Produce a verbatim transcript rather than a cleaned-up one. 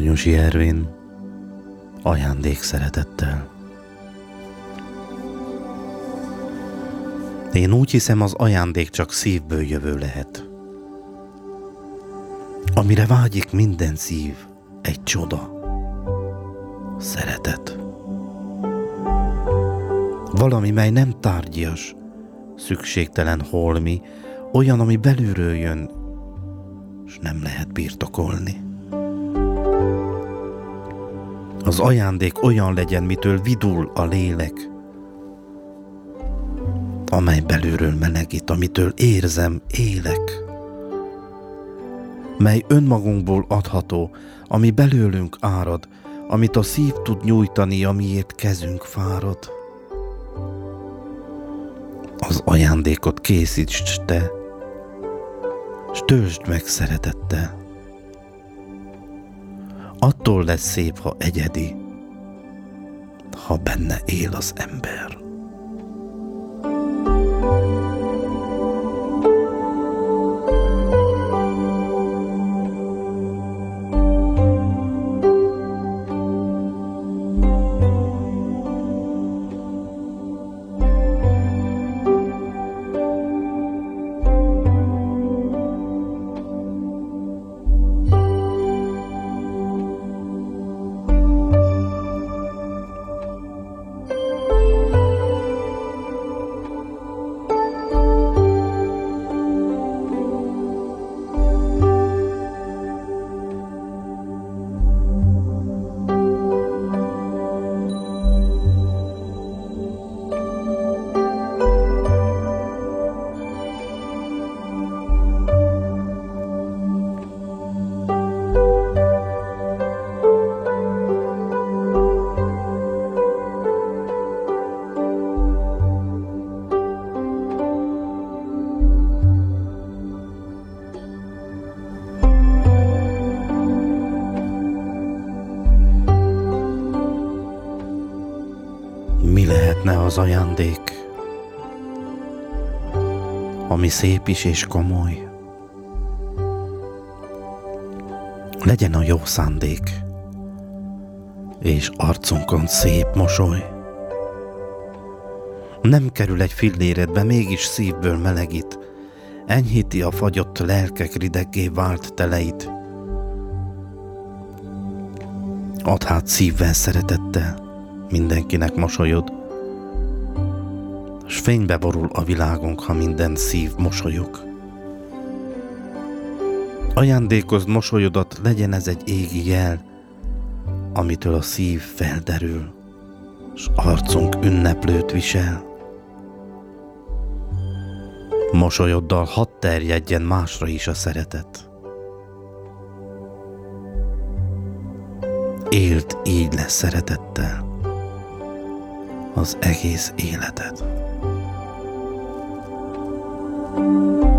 Nyusi Ervin, ajándék szeretettel. Én úgy hiszem, az ajándék csak szívből jövő lehet. Amire vágyik minden szív, egy csoda. Szeretet. Valami, mely nem tárgyas, szükségtelen holmi, olyan, ami belülről jön, s nem lehet birtokolni. Az ajándék olyan legyen, mitől vidul a lélek, amely belülről melegít, amitől érzem, élek, mely önmagunkból adható, ami belőlünk árad, amit a szív tud nyújtani, amiért kezünk fárad. Az ajándékot készítsd te, s töltsd meg szeretettel. Attól lesz szép, ha egyedi, ha benne él az ember. Mi lehetne az ajándék, ami szép is és komoly? Legyen a jó szándék, és arcunkon szép mosoly. Nem kerül egy filléredbe, mégis szívből melegít, enyhíti a fagyott lelkek rideggé vált teleit. Add hát szívvel, szeretettel mindenkinek mosolyod, s fénybe borul a világunk, ha minden szív mosolyog. Ajándékozd mosolyodat, legyen ez egy égi jel, amitől a szív felderül, s arcunk ünneplőt visel. Mosolyoddal hadd terjedjen másra is a szeretet. Éld így lesz szeretettel az egész életed.